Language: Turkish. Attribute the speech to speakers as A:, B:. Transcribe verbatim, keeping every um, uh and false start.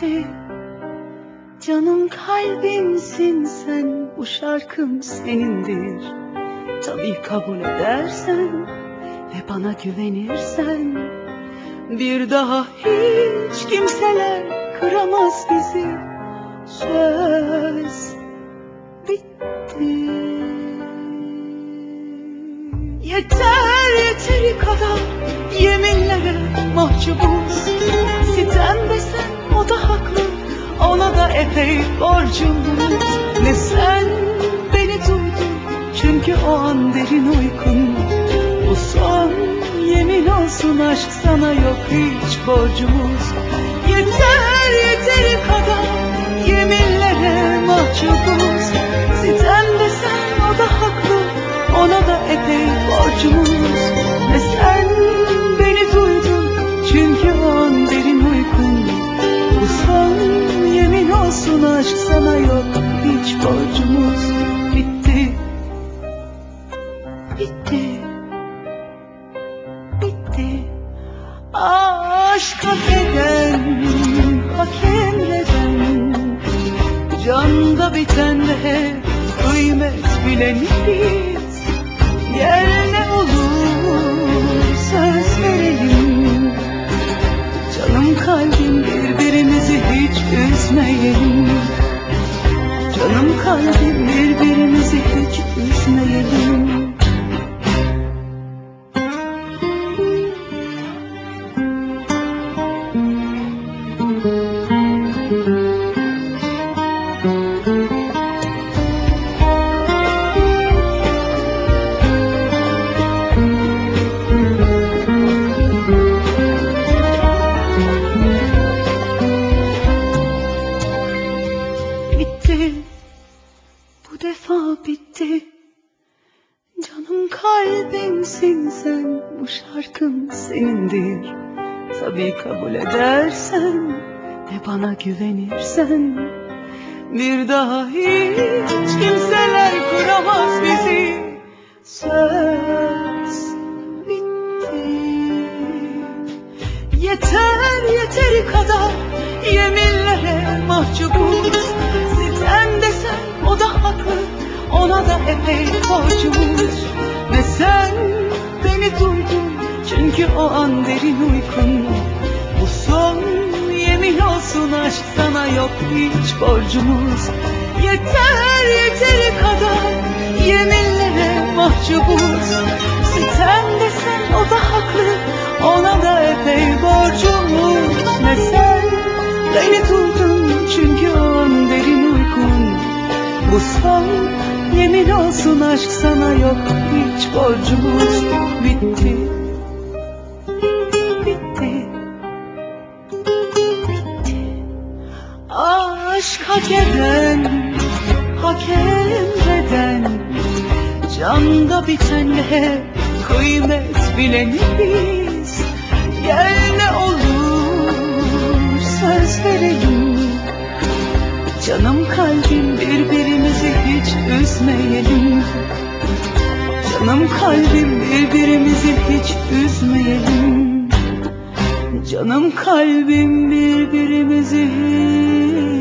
A: bitti. Canım kalbimsin sen, bu şarkım senindir. Tabii kabul edersen ve bana güvenirsen, bir daha hiç kimseler kıramaz bizi. Söz bitti. Yeter yeteri kadar yeminlere mahcubuz. Sitem desen o da haklı, ona da epey borcumuz. Ne sen beni duydun, çünkü o an derin uykun. Bu son yemin olsun, aşk sana yok hiç borcumuz. Yeter yeteri kadar yeminlere mahcubuz. Sitem desen o da haklı, ona da epey borcumuz. Ne sen beni duydun, çünkü o an derin uykun. Bu son yemin olsun, aşk sana yok hiç borcumuz. Bitti, bitti, bitti. Aşk hak eden, hak emreden, canda biten de hep kıymet bileniz. Gel ne olur söz verelim, canım kalbim birbirimizi hiç üzmeyelim. Canım kalbim birbirimizi hiç üzmeyelim. Bitti, bu defa bitti. Canım kalbimsin sen, bu şarkım senindir. Tabii kabul edersen ve bana güvenirsen, bir daha hiç kimseler kuramaz bizi. Söz bitti. Yeter yeteri kadar yeminlere mahcubuz. Sitem desen o da haklı, ona da epey borcumuz. Ne sen beni duydun, çünkü o an derin uykun. Bu son yemin olsun, aşk sana yok hiç borcumuz. Yeter yeteri kadar yeminlere mahcubuz. Sitem desen o da haklı, ona da epey borcumuz. Ne sen beni duydun, çünkü o an derin uykun. Bu son yemin olsun, aşk sana yok hiç borcumuz. Bitti, bitti, bitti. Aşk hak eden, hak emreden, canda bitenle hep kıymet bileniz. Gel ne olur söz verelim, canım kalbim birbirimizi hiç üzmeyelim. Canım kalbim birbirimizi hiç üzmeyelim. Canım kalbim birbirimizi hiç